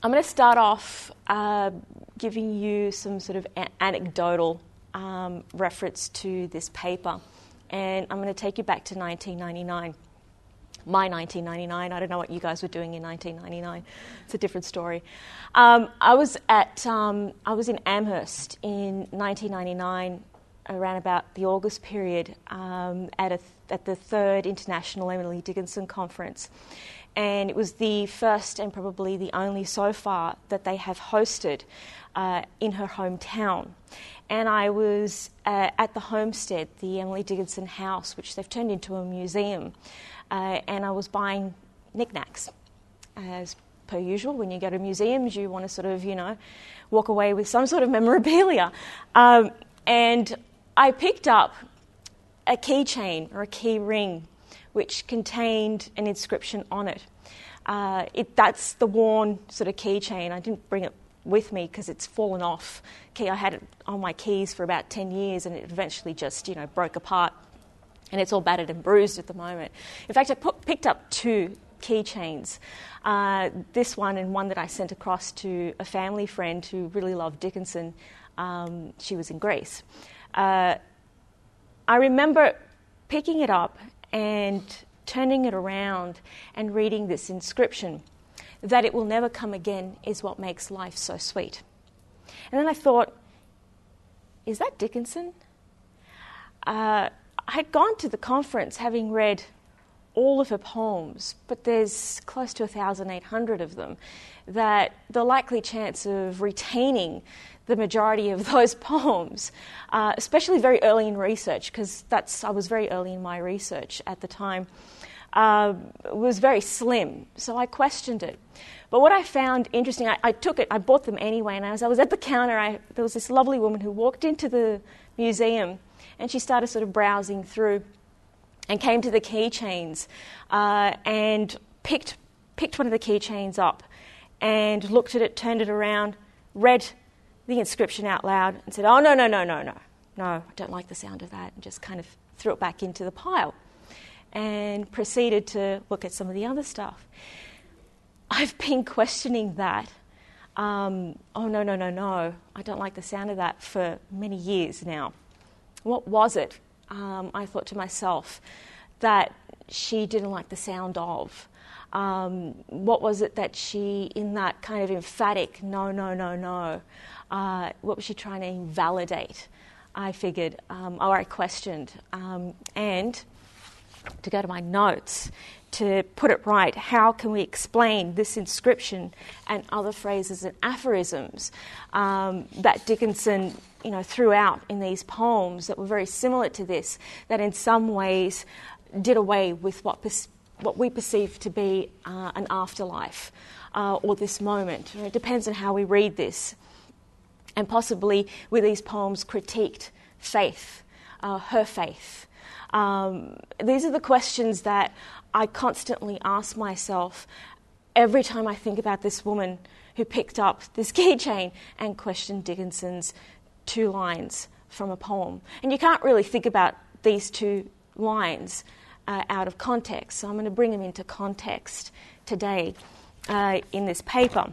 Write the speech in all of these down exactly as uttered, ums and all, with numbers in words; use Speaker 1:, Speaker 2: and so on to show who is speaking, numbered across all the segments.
Speaker 1: I'm going to start off uh, giving you some sort of a- anecdotal um, reference to this paper, and I'm going to take you back to nineteen ninety-nine. My nineteen ninety-nine. I don't know what you guys were doing in nineteen ninety-nine. It's a different story. Um, I was at um, I was in Amherst in nineteen ninety-nine, around about the August period, um, at a th- at the third International Emily Dickinson Conference, and it was the first and probably the only so far that they have hosted uh, in her hometown. And I was uh, at the homestead, the Emily Dickinson House, which they've turned into a museum. Uh, and I was buying knickknacks. As per usual, when you go to museums, you want to sort of, you know, walk away with some sort of memorabilia. Um, and I picked up a keychain or a key ring which contained an inscription on it. Uh, it that's the worn sort of keychain. I didn't bring it with me because it's fallen off. Key, I had it on my keys for about ten years, and it eventually just, you know, broke apart. And it's all battered and bruised at the moment. In fact, I put, picked up two keychains. Uh, this one and one that I sent across to a family friend who really loved Dickinson. Um, she was in Greece. Uh, I remember picking it up and turning it around and reading this inscription, that it will never come again is what makes life so sweet. And then I thought, is that Dickinson? Uh, I had gone to the conference having read all of her poems, but there's close to one thousand eight hundred of them, that the likely chance of retaining the majority of those poems, uh, especially very early in research, because that's I was very early in my research at the time, uh, was very slim. So I questioned it. But what I found interesting, I, I took it, I bought them anyway, and as I was at the counter, I, there was this lovely woman who walked into the museum, and she started sort of browsing through and came to the keychains uh, and picked picked one of the keychains up and looked at it, turned it around, read the inscription out loud and said, oh, no, no, no, no, no, no, I don't like the sound of that, and just kind of threw it back into the pile and proceeded to look at some of the other stuff. I've been questioning that. Um, oh, no, no, no, no, I don't like the sound of that for many years now. What was it, um, I thought to myself, that she didn't like the sound of? Um, what was it that she, in that kind of emphatic, no, no, no, no, uh, what was she trying to invalidate? I figured, um, or I questioned. Um, and to go to my notes, to put it right, how can we explain this inscription and other phrases and aphorisms um, that Dickinson, you know, threw out in these poems that were very similar to this, that in some ways did away with what pers- what we perceive to be uh, an afterlife uh, or this moment. It depends on how we read this. And possibly with these poems critiqued faith, uh, her faith. Um, these are the questions that I constantly ask myself every time I think about this woman who picked up this keychain and questioned Dickinson's two lines from a poem. And you can't really think about these two lines uh, out of context, so I'm going to bring them into context today uh, in this paper.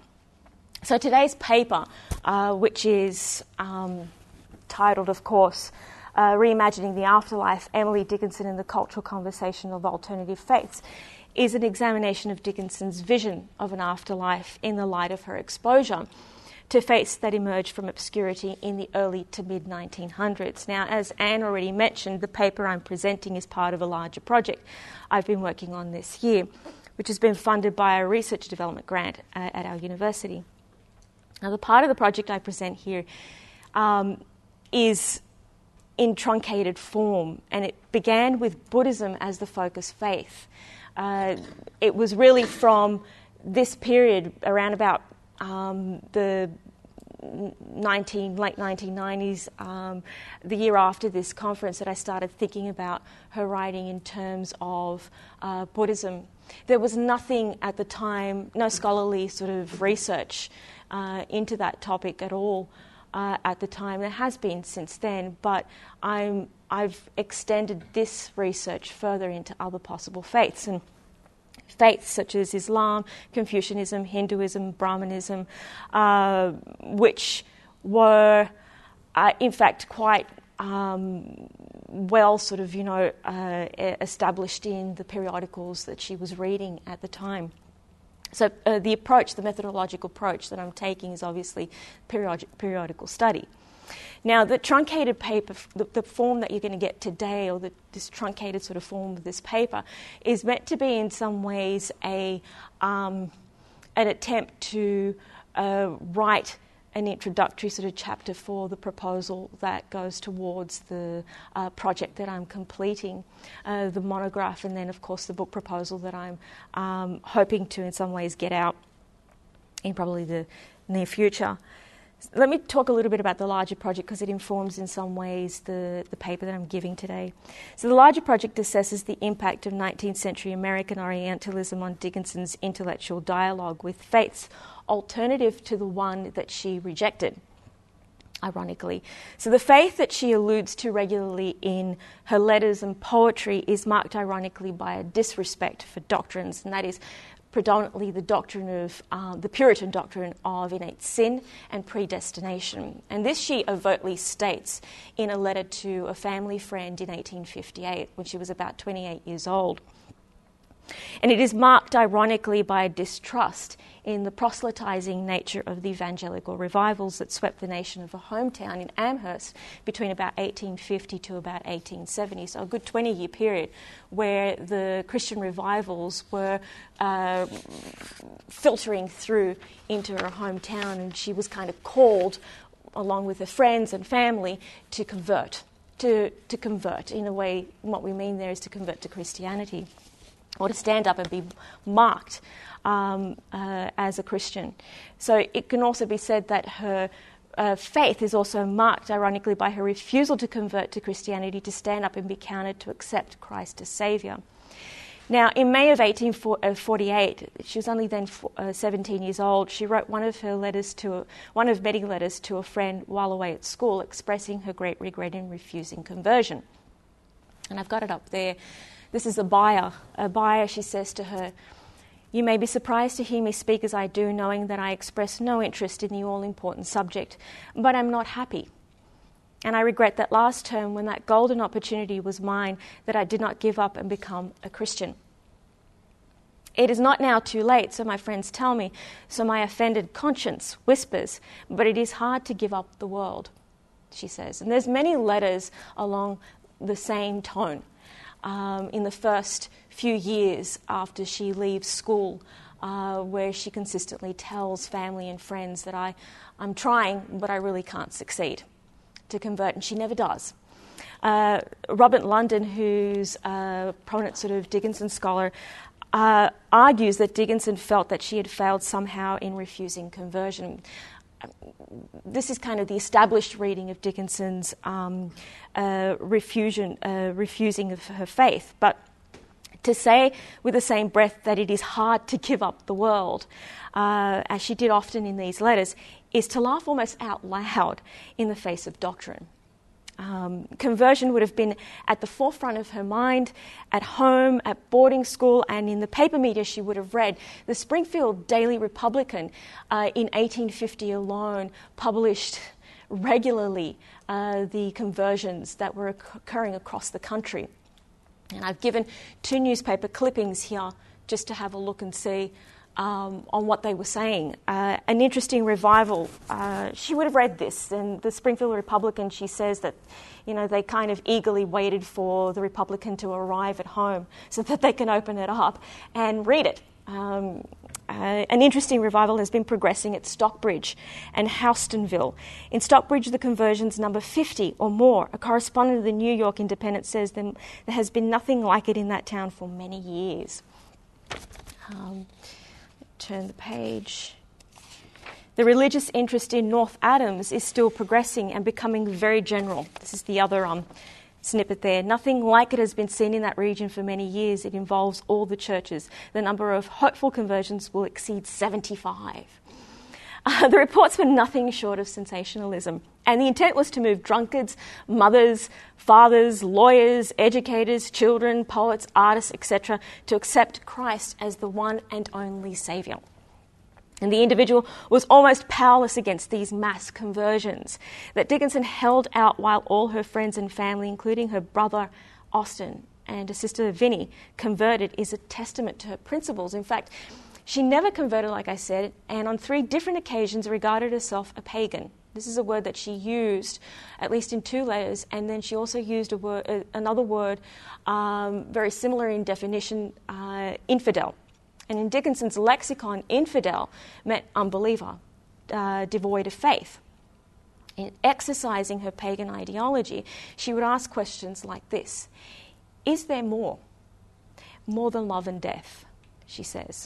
Speaker 1: So today's paper, uh, which is um, titled, of course, uh, Reimagining the Afterlife, Emily Dickinson in the Cultural Conversation of Alternative Faiths, is an examination of Dickinson's vision of an afterlife in the light of her exposure to faiths that emerged from obscurity in the early to mid nineteen hundreds. Now, as Anne already mentioned, the paper I'm presenting is part of a larger project I've been working on this year, which has been funded by a research development grant uh, at our university. Now, the part of the project I present here um, is in truncated form, and it began with Buddhism as the focus faith. Uh, it was really from this period, around about um, the nineteen, late nineteen nineties, um, the year after this conference, that I started thinking about her writing in terms of uh, Buddhism. There was nothing at the time, no scholarly sort of research uh, into that topic at all uh, at the time. There has been since then, but I'm, I've extended this research further into other possible faiths. And faiths such as Islam, Confucianism, Hinduism, Brahmanism, uh, which were, uh, in fact, quite um, well sort of, you know, uh, established in the periodicals that she was reading at the time. So uh, the approach, the methodological approach that I'm taking is obviously period- periodical study. Now, the truncated paper, the, the form that you're going to get today, or the, this truncated sort of form of this paper, is meant to be in some ways a um, an attempt to uh, write an introductory sort of chapter for the proposal that goes towards the uh, project that I'm completing, uh, the monograph, and then, of course, the book proposal that I'm um, hoping to, in some ways, get out in probably the near future. Let me talk a little bit about the larger project because it informs in some ways the, the paper that I'm giving today. So the larger project assesses the impact of nineteenth century American Orientalism on Dickinson's intellectual dialogue with faiths alternative to the one that she rejected, ironically. So the faith that she alludes to regularly in her letters and poetry is marked ironically by a disrespect for doctrines, and that is predominantly the doctrine of, uh, the Puritan doctrine of innate sin and predestination. And this she overtly states in a letter to a family friend in eighteen fifty-eight, when she was about twenty-eight years old. And it is marked ironically by a distrust in the proselytizing nature of the evangelical revivals that swept the nation of her hometown in Amherst between about eighteen fifty to about eighteen seventy, so a good twenty-year period where the Christian revivals were uh, filtering through into her hometown, and she was kind of called, along with her friends and family, to convert, to, to convert. In a way, what we mean there is to convert to Christianity, or to stand up and be marked um, uh, as a Christian. So it can also be said that her uh, faith is also marked, ironically, by her refusal to convert to Christianity, to stand up and be counted to accept Christ as Saviour. Now, in May of eighteen forty-eight, she was only then seventeen years old, she wrote one of her letters to a, one of many letters to a friend while away at school, expressing her great regret in refusing conversion. And I've got it up there. This is a buyer. A buyer, she says to her, "You may be surprised to hear me speak as I do, knowing that I express no interest in the all-important subject, but I'm not happy. And I regret that last term, when that golden opportunity was mine, that I did not give up and become a Christian. It is not now too late, so my friends tell me, so my offended conscience whispers, but it is hard to give up the world," she says. And there's many letters along the same tone. Um, in the first few years after she leaves school, uh, where she consistently tells family and friends that I, I'm trying, but I really can't succeed to convert, and she never does. Uh, Robert London, who's a prominent sort of Dickinson scholar, uh, argues that Dickinson felt that she had failed somehow in refusing conversion. This is kind of the established reading of Dickinson's um, uh, refusion, uh, refusing of her faith. But to say with the same breath that it is hard to give up the world, uh, as she did often in these letters, is to laugh almost out loud in the face of doctrine. Um, conversion would have been at the forefront of her mind, at home, at boarding school, and in the paper media she would have read. The Springfield Daily Republican uh, in eighteen fifty alone published regularly uh, the conversions that were occurring across the country. And I've given two newspaper clippings here just to have a look and see Um, on what they were saying. Uh, an interesting revival. Uh, she would have read this, and the Springfield Republican, she says that, you know, they kind of eagerly waited for the Republican to arrive at home so that they can open it up and read it. Um, uh, an interesting revival has been progressing at Stockbridge and Houstonville. In Stockbridge, the conversions number fifty or more. A correspondent of the New York Independent says there has been nothing like it in that town for many years. Um, Turn the page. The religious interest in North Adams is still progressing and becoming very general. This is the other um, snippet there. Nothing like it has been seen in that region for many years. It involves all the churches. The number of hopeful conversions will exceed seventy-five. Uh, the reports were nothing short of sensationalism, and the intent was to move drunkards, mothers, fathers, lawyers, educators, children, poets, artists, et cetera, to accept Christ as the one and only Saviour. And the individual was almost powerless against these mass conversions that Dickinson held out while all her friends and family, including her brother Austin and her sister Vinnie, converted, is a testament to her principles. In fact, she never converted, like I said, and on three different occasions regarded herself a pagan. This is a word that she used, at least in two letters, and then she also used a word, uh, another word um, very similar in definition, uh, infidel. And in Dickinson's lexicon, infidel meant unbeliever, uh, devoid of faith. In exercising her pagan ideology, she would ask questions like this: is there more? More than love and death, she says.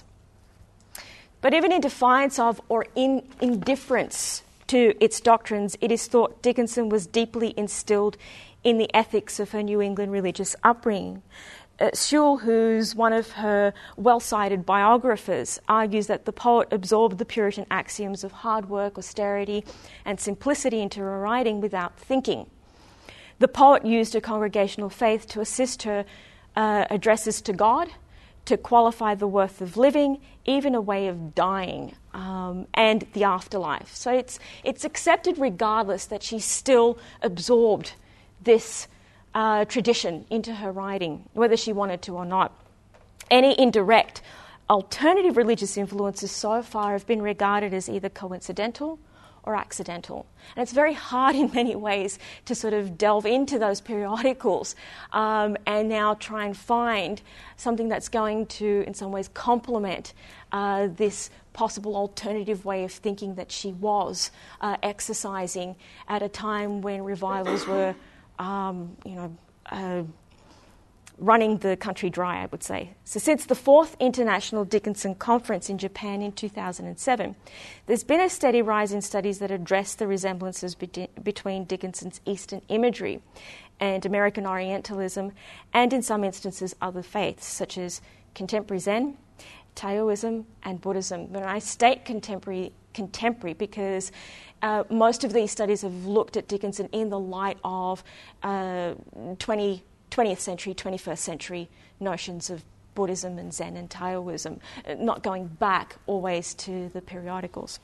Speaker 1: But even in defiance of or in indifference to its doctrines, it is thought Dickinson was deeply instilled in the ethics of her New England religious upbringing. Uh, Sewell, who's one of her well-cited biographers, argues that the poet absorbed the Puritan axioms of hard work, austerity, and simplicity into her writing without thinking. The poet used her congregational faith to assist her uh, addresses to God, to qualify the worth of living, even a way of dying, um, and the afterlife. So it's it's accepted regardless that she still absorbed this uh, tradition into her writing, whether she wanted to or not. Any indirect alternative religious influences so far have been regarded as either coincidental or accidental. And it's very hard in many ways to sort of delve into those periodicals um, and now try and find something that's going to, in some ways, complement uh, this possible alternative way of thinking that she was uh, exercising at a time when revivals were, um, you know, uh, running the country dry, I would say. So since the fourth International Dickinson Conference in Japan in two thousand seven, there's been a steady rise in studies that address the resemblances be- between Dickinson's Eastern imagery and American Orientalism, and in some instances other faiths, such as contemporary Zen, Taoism, and Buddhism. But I state contemporary contemporary because uh, most of these studies have looked at Dickinson in the light of uh, twentieth century, twenty-first century notions of Buddhism and Zen and Taoism, not going back always to the periodicals.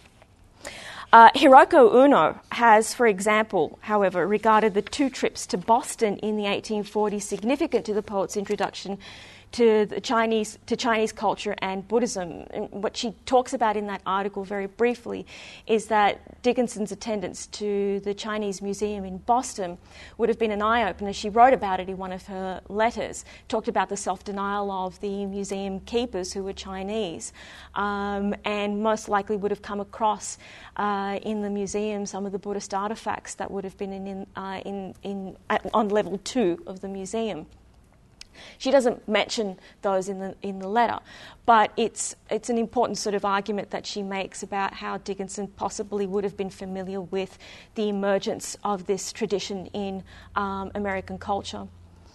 Speaker 1: Uh, Hiroko Uno has, for example, however, regarded the two trips to Boston in the eighteen forties significant to the poet's introduction to the Chinese to Chinese culture and Buddhism. And what she talks about in that article very briefly is that Dickinson's attendance to the Chinese Museum in Boston would have been an eye-opener. She wrote about it in one of her letters, talked about the self-denial of the museum keepers who were Chinese, um, and most likely would have come across uh, in the museum some of the Buddhist artifacts that would have been in, in, uh, in, in at, on level two of the museum. She doesn't mention those in the in the letter, but it's it's an important sort of argument that she makes about how Dickinson possibly would have been familiar with the emergence of this tradition in um, American culture.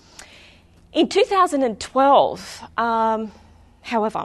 Speaker 1: In two thousand twelve, um, however,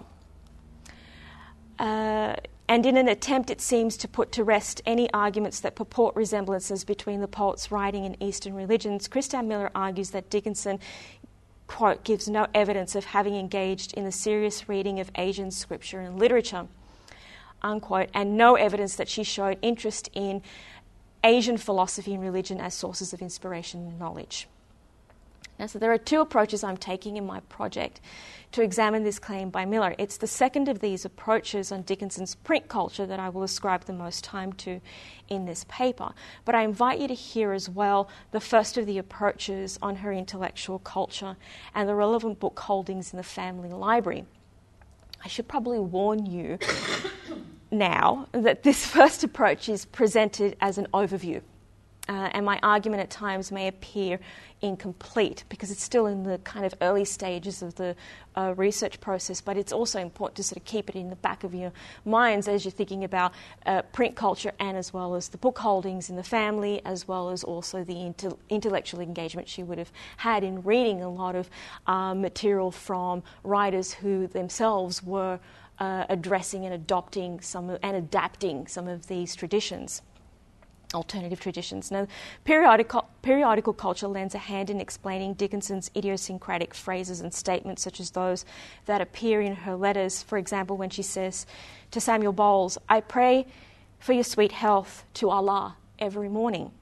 Speaker 1: uh, and in an attempt, it seems, to put to rest any arguments that purport resemblances between the poet's writing and Eastern religions, Christa Miller argues that Dickinson, quote, gives no evidence of having engaged in the serious reading of Asian scripture and literature, unquote, and no evidence that she showed interest in Asian philosophy and religion as sources of inspiration and knowledge. Now, so there are two approaches I'm taking in my project to examine this claim by Miller. It's the second of these approaches on Dickinson's print culture that I will ascribe the most time to in this paper. But I invite you to hear as well the first of the approaches on her intellectual culture and the relevant book holdings in the family library. I should probably warn you now that this first approach is presented as an overview. Uh, and my argument at times may appear incomplete because it's still in the kind of early stages of the uh, research process, but it's also important to sort of keep it in the back of your minds as you're thinking about uh, print culture and as well as the book holdings in the family, as well as also the inter- intellectual engagement she would have had in reading a lot of uh, material from writers who themselves were uh, addressing and adopting some of, and adapting some of these traditions, alternative traditions. Now, periodical, periodical culture lends a hand in explaining Dickinson's idiosyncratic phrases and statements, such as those that appear in her letters. For example, when she says to Samuel Bowles, "I pray for your sweet health to Allah every morning."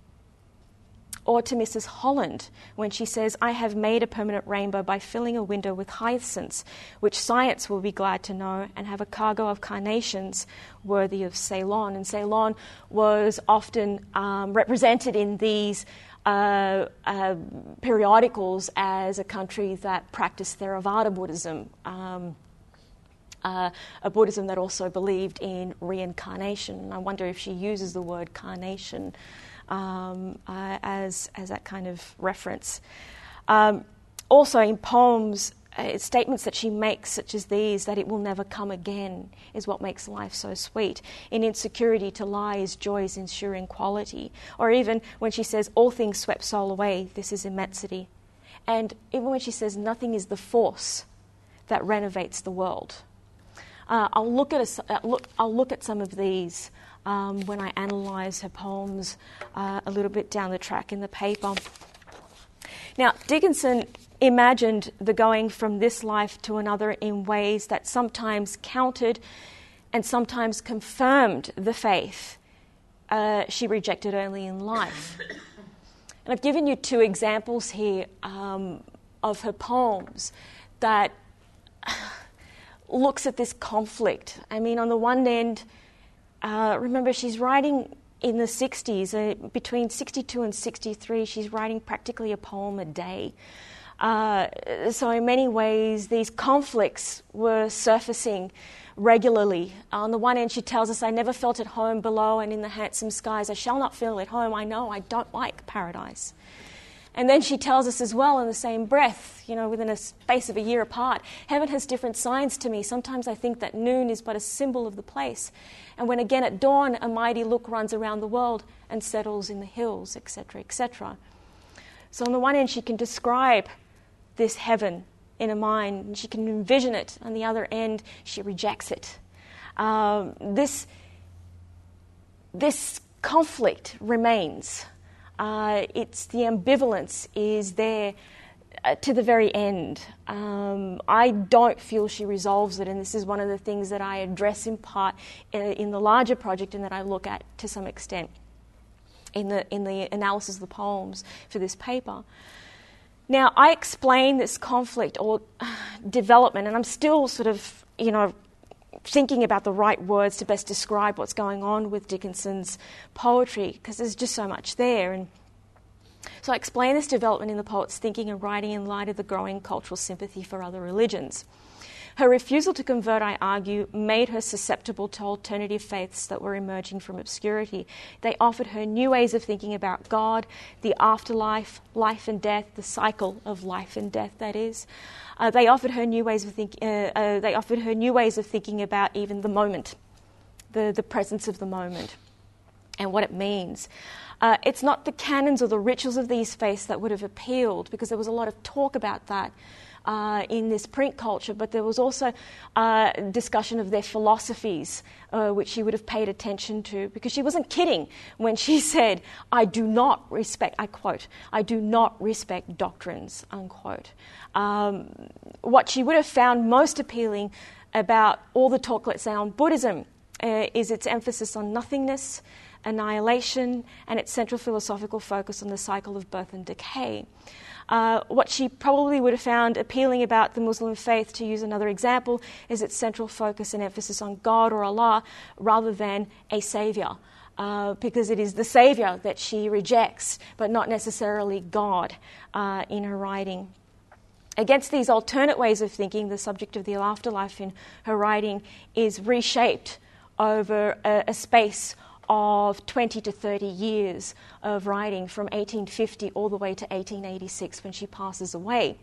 Speaker 1: Or to Missus Holland, when she says, "I have made a permanent rainbow by filling a window with hyacinths, which science will be glad to know, and have a cargo of carnations worthy of Ceylon." And Ceylon was often um, represented in these uh, uh, periodicals as a country that practiced Theravada Buddhism, um, uh, a Buddhism that also believed in reincarnation. And I wonder if she uses the word carnation Um, uh, as as that kind of reference. Um, also in poems, uh, statements that she makes, such as these, that it will never come again is what makes life so sweet. In insecurity to lie is joy's ensuring quality. Or even when she says, "All things swept soul away, this is immensity." And even when she says, "Nothing is the force that renovates the world." Uh, I'll look at a, uh, look. I'll look at some of these Um, when I analyse her poems uh, a little bit down the track in the paper. Now, Dickinson imagined the going from this life to another in ways that sometimes countered and sometimes confirmed the faith uh, she rejected early in life. And I've given you two examples here um, of her poems that looks at this conflict. I mean, on the one end, Uh, remember, she's writing in the sixties, uh, between sixty-two and sixty-three, she's writing practically a poem a day. Uh, so in many ways, these conflicts were surfacing regularly. On the one end, she tells us, "I never felt at home below, and in the handsome skies I shall not feel at home. I know I don't like paradise." And then she tells us as well in the same breath, you know, within a space of a year apart, "Heaven has different signs to me. Sometimes I think that noon is but a symbol of the place. And when again at dawn a mighty look runs around the world and settles in the hills," et cetera, et cetera. So on the one end, she can describe this heaven in her mind, and she can envision it. On the other end, she rejects it. Um, this, this conflict remains. Uh, it's the ambivalence is there uh, to the very end. Um, I don't feel she resolves it, and this is one of the things that I address in part in, in the larger project, and that I look at to some extent in the in the analysis of the poems for this paper. Now, I explain this conflict or uh, development, and I'm still sort of, you know, thinking about the right words to best describe what's going on with Dickinson's poetry, because there's just so much there. And so I explain this development in the poet's thinking and writing in light of the growing cultural sympathy for other religions. Her refusal to convert, I argue, made her susceptible to alternative faiths that were emerging from obscurity. They offered her new ways of thinking about God, the afterlife, life and death, the cycle of life and death, that is. Uh, they offered her new ways of think, uh, uh, they offered her new ways of thinking about even the moment, the, the presence of the moment, and what it means. Uh, it's not the canons or the rituals of these faiths that would have appealed, because there was a lot of talk about that uh, in this print culture, but there was also uh, discussion of their philosophies, uh, which she would have paid attention to, because she wasn't kidding when she said, "I do not respect," I quote, "I do not respect doctrines," unquote. Um, what she would have found most appealing about all the talk, let's say, on Buddhism uh, is its emphasis on nothingness, annihilation, and its central philosophical focus on the cycle of birth and decay. Uh, what she probably would have found appealing about the Muslim faith, to use another example, is its central focus and emphasis on God or Allah rather than a saviour, uh, because it is the saviour that she rejects, but not necessarily God uh, in her writing. Against these alternate ways of thinking, the subject of the afterlife in her writing is reshaped over a, a space of twenty to thirty years of writing, from eighteen fifty all the way to eighteen eighty-six when she passes away.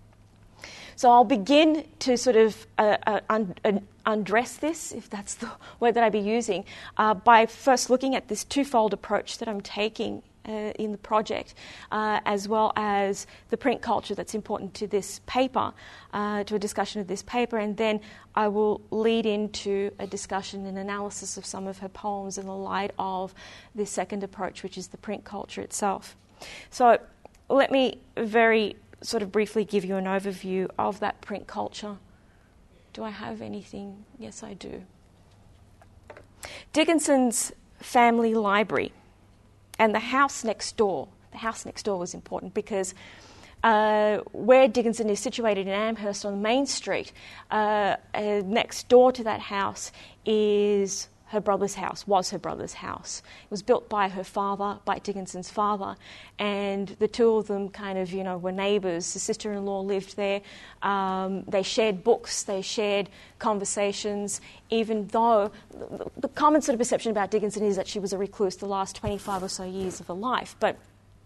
Speaker 1: So I'll begin to sort of uh, uh, un- uh, undress this, if that's the word that I'd be using, uh, by first looking at this twofold approach that I'm taking uh, in the project, uh, as well as the print culture that's important to this paper, uh, to a discussion of this paper, and then I will lead into a discussion and analysis of some of her poems in the light of this second approach, which is the print culture itself. So let me very sort of briefly give you an overview of that print culture. Do I have anything? Yes, I do. Dickinson's family library and the house next door. The house next door was important because uh, where Dickinson is situated in Amherst on Main Street, uh, uh, next door to that house is her brother's house, was her brother's house. It was built by her father, by Dickinson's father, and the two of them kind of, you know, were neighbours. The sister-in-law lived there. Um, they shared books, they shared conversations, even though the, the common sort of perception about Dickinson is that she was a recluse the last twenty-five or so years of her life. But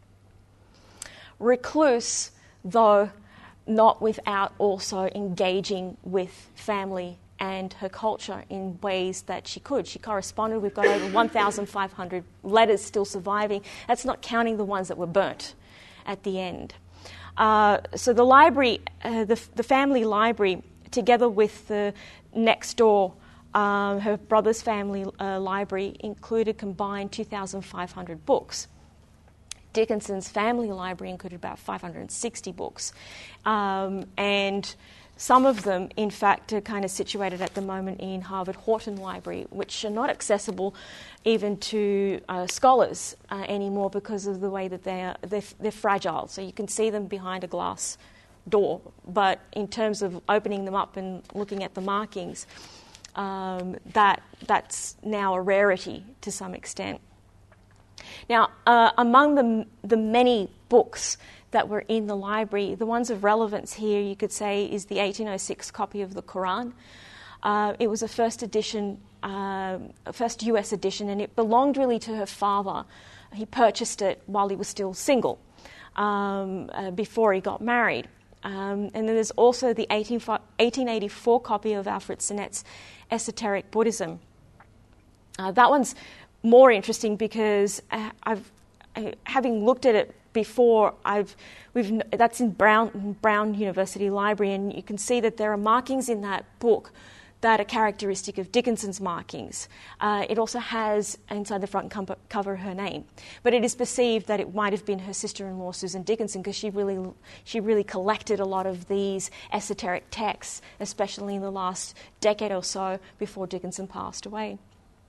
Speaker 1: recluse, though not without also engaging with family and her culture in ways that she could. She corresponded. We've got over one thousand five hundred letters still surviving. That's not counting the ones that were burnt at the end. Uh, so the library, uh, the, the family library, together with the next door, um, her brother's family uh, library, included combined two thousand five hundred books. Dickinson's family library included about five hundred sixty books. Um, and some of them, in fact, are kind of situated at the moment in Harvard Horton Library, which are not accessible even to uh, scholars uh, anymore because of the way that they are, they're, they're fragile. So you can see them behind a glass door, but in terms of opening them up and looking at the markings, um, that that's now a rarity to some extent. Now, uh, among the, the many books that were in the library, the ones of relevance here, you could say, is the eighteen oh six copy of the Quran. Uh, it was a first edition, uh, a first U S edition, and it belonged really to her father. He purchased it while he was still single, um, uh, before he got married. Um, and then there's also the eighteen eighty-four copy of Alfred Sinnett's Esoteric Buddhism. Uh, that one's more interesting because uh, I've, uh, having looked at it before, I've we've that's in Brown Brown University Library, and you can see that there are markings in that book that are characteristic of Dickinson's markings. Uh, it also has inside the front com- cover her name, but it is perceived that it might have been her sister-in-law Susan Dickinson because she really she really collected a lot of these esoteric texts, especially in the last decade or so before Dickinson passed away.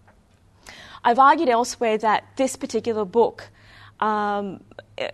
Speaker 1: I've argued elsewhere that this particular book um, it,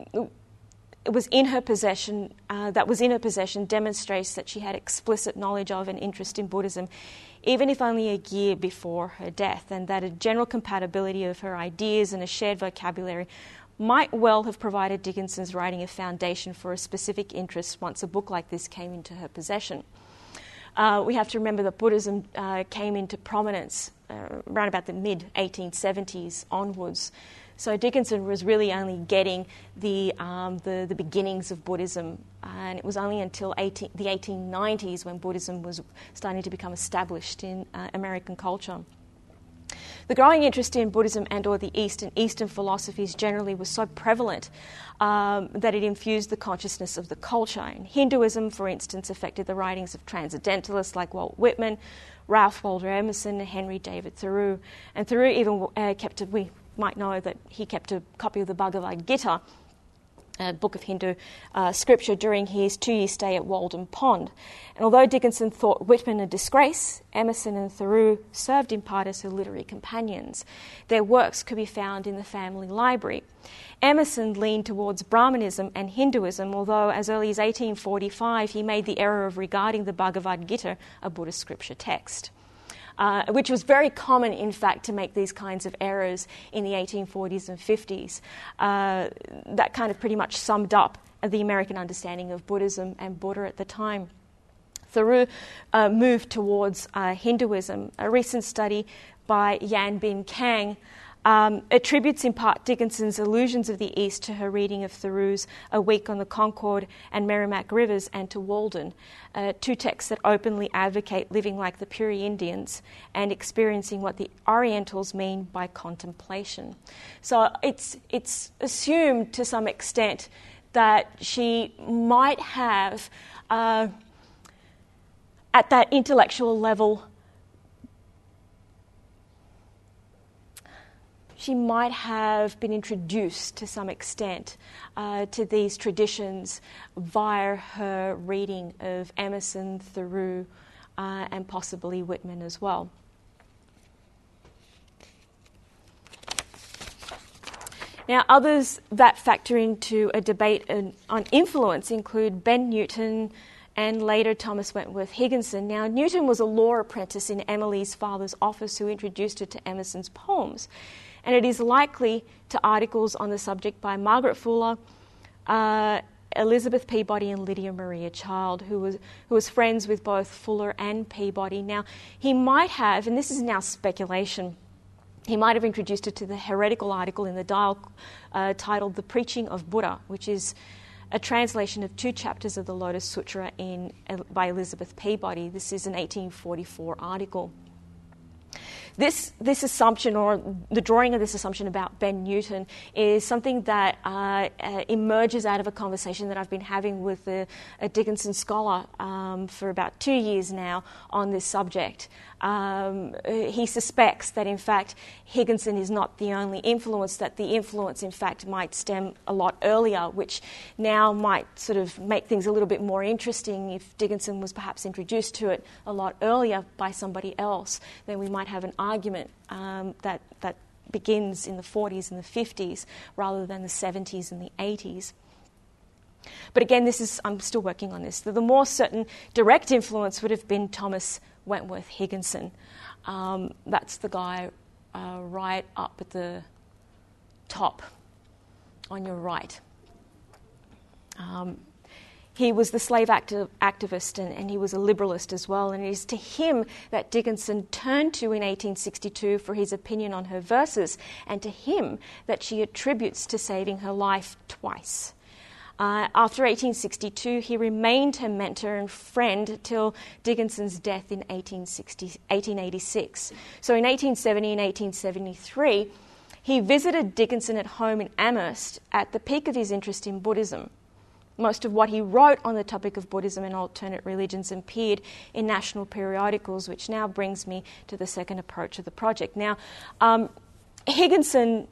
Speaker 1: it was in her possession, uh, that was in her possession demonstrates that she had explicit knowledge of and interest in Buddhism, even if only a year before her death, and that a general compatibility of her ideas and a shared vocabulary might well have provided Dickinson's writing a foundation for a specific interest once a book like this came into her possession. Uh, we have to remember that Buddhism uh, came into prominence uh, around about the mid eighteen seventies onwards. So Dickinson was really only getting the um, the, the beginnings of Buddhism, and it was only until eighteen, the eighteen nineties when Buddhism was starting to become established in uh, American culture. The growing interest in Buddhism and or the East and Eastern philosophies generally was so prevalent um, that it infused the consciousness of the culture. And Hinduism, for instance, affected the writings of transcendentalists like Walt Whitman, Ralph Waldo Emerson, and Henry David Thoreau. And Thoreau even uh, kept, a, we might know that he kept a copy of the Bhagavad Gita, a book of Hindu uh, scripture, during his two-year stay at Walden Pond. And although Dickinson thought Whitman a disgrace, Emerson and Thoreau served in part as her literary companions. Their works could be found in the family library. Emerson leaned towards Brahmanism and Hinduism, although as early as eighteen forty-five he made the error of regarding the Bhagavad Gita a Buddhist scripture text. Uh, which was very common, in fact, to make these kinds of errors in the eighteen forties and fifties. Uh, that kind of pretty much summed up the American understanding of Buddhism and Buddha at the time. Thoreau uh, moved towards uh, Hinduism. A recent study by Yan Bin Kang um, attributes in part Dickinson's Illusions of the East to her reading of Thoreau's A Week on the Concord and Merrimack Rivers, and to Walden, uh, two texts that openly advocate living like the Puri Indians and experiencing what the Orientals mean by contemplation. So it's it's assumed to some extent that she might have, uh, at that intellectual level, she might have been introduced to some extent uh, to these traditions via her reading of Emerson, Thoreau, uh, and possibly Whitman as well. Now, others that factor into a debate on influence include Ben Newton and later Thomas Wentworth Higginson. Now, Newton was a law apprentice in Emily's father's office who introduced her to Emerson's poems. And it is likely to articles on the subject by Margaret Fuller, uh, Elizabeth Peabody, and Lydia Maria Child, who was who was friends with both Fuller and Peabody. Now, he might have, and this is now speculation, he might have introduced her to the heretical article in the Dial uh, titled The Preaching of Buddha, which is a translation of two chapters of the Lotus Sutra in, by Elizabeth Peabody. This is an eighteen forty-four article. This this assumption, or the drawing of this assumption about Ben Newton, is something that uh, uh, emerges out of a conversation that I've been having with a, a Dickinson scholar um, for about two years now on this subject. Um, he suspects that, in fact, Higginson is not the only influence, that the influence, in fact, might stem a lot earlier, which now might sort of make things a little bit more interesting. If Dickinson was perhaps introduced to it a lot earlier by somebody else, then we might have an argument um, that, that begins in the forties and the fifties rather than the seventies and the eighties. But again, this is I'm still working on this. The, the more certain direct influence would have been Thomas Wentworth Higginson. Um, that's the guy uh, right up at the top on your right. Um, he was the slave activ- activist and, and he was a liberalist as well, and it is to him that Dickinson turned to in eighteen sixty-two for his opinion on her verses, and to him that she attributes to saving her life twice. Uh, after eighteen sixty-two, he remained her mentor and friend till Dickinson's death in eighteen eighty-six. So in eighteen seventy and eighteen seventy-three, he visited Dickinson at home in Amherst at the peak of his interest in Buddhism. Most of what he wrote on the topic of Buddhism and alternate religions appeared in national periodicals, which now brings me to the second approach of the project. Now, um, Higginson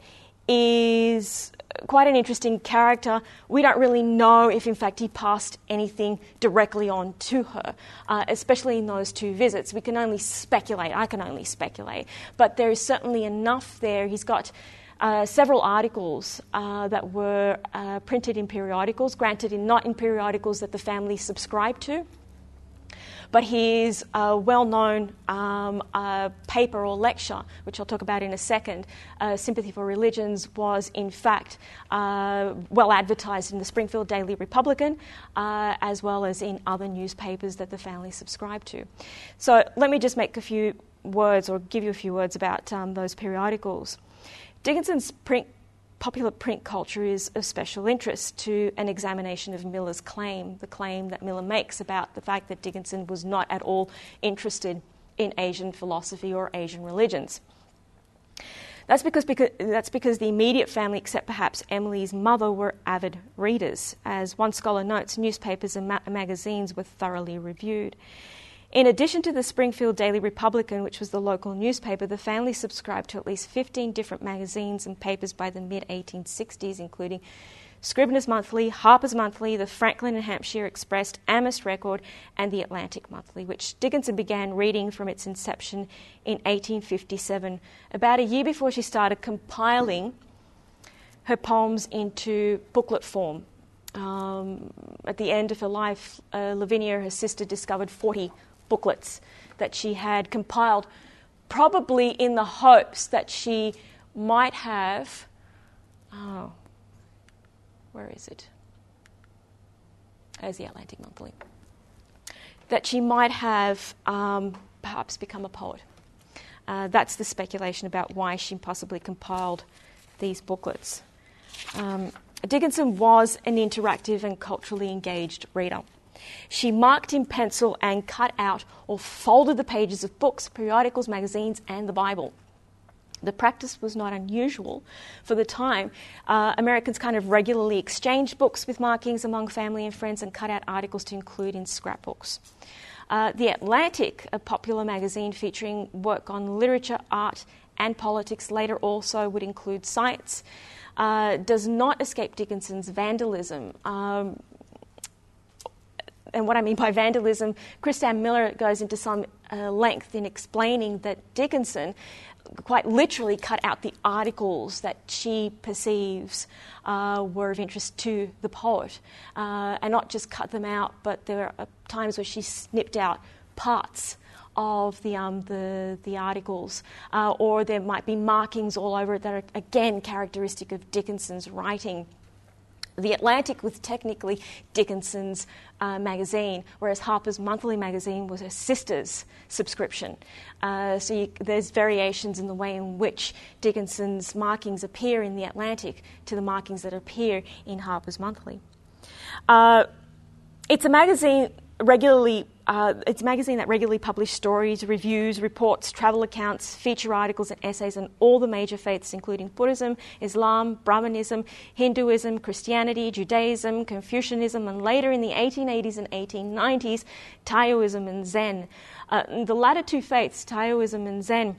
Speaker 1: is quite an interesting character. We don't really know if, in fact, he passed anything directly on to her, uh, especially in those two visits. We can only speculate. I can only speculate. But there is certainly enough there. He's got uh, several articles uh, that were uh, printed in periodicals, granted in, not in periodicals that the family subscribed to. But his uh, well-known um, uh, paper or lecture, which I'll talk about in a second, uh, Sympathy for Religions, was in fact uh, well advertised in the Springfield Daily Republican, uh, as well as in other newspapers that the family subscribed to. So let me just make a few words, or give you a few words about um, those periodicals. Dickinson's print Popular print culture is of special interest to an examination of Miller's claim, the claim that Miller makes about the fact that Dickinson was not at all interested in Asian philosophy or Asian religions. That's because, because, that's because the immediate family, except perhaps Emily's mother, were avid readers. As one scholar notes, newspapers and ma- magazines were thoroughly reviewed. In addition to the Springfield Daily Republican, which was the local newspaper, the family subscribed to at least fifteen different magazines and papers by the mid eighteen sixties, including Scribner's Monthly, Harper's Monthly, the Franklin and Hampshire Express, Amherst Record, and the Atlantic Monthly, which Dickinson began reading from its inception in eighteen fifty-seven, about a year before she started compiling her poems into booklet form. Um, at the end of her life, uh, Lavinia, her sister, discovered forty booklets that she had compiled, probably in the hopes that she might have, oh, where is it? There's the Atlantic Monthly. That she might have um, perhaps become a poet. Uh, that's the speculation about why she possibly compiled these booklets. Um, Dickinson was an interactive and culturally engaged reader. She marked in pencil and cut out or folded the pages of books, periodicals, magazines, and the Bible. The practice was not unusual for the time. Uh, Americans kind of regularly exchanged books with markings among family and friends and cut out articles to include in scrapbooks. Uh, the Atlantic, a popular magazine featuring work on literature, art, and politics, later also would include science, uh, does not escape Dickinson's vandalism. Um, and what I mean by vandalism, Christa Miller goes into some uh, length in explaining that Dickinson quite literally cut out the articles that she perceives uh, were of interest to the poet, uh, and not just cut them out, but there are times where she snipped out parts of the um, the, the articles, uh, or there might be markings all over it that are again characteristic of Dickinson's writing. The Atlantic was technically Dickinson's uh, magazine, whereas Harper's Monthly magazine was her sister's subscription. Uh, so you, there's variations in the way in which Dickinson's markings appear in the Atlantic to the markings that appear in Harper's Monthly. Uh, it's a magazine regularly. Uh, it's a magazine that regularly published stories, reviews, reports, travel accounts, feature articles and essays on all the major faiths, including Buddhism, Islam, Brahmanism, Hinduism, Christianity, Judaism, Confucianism, and later in the eighteen eighties and eighteen nineties, Taoism and Zen. Uh, the latter two faiths, Taoism and Zen,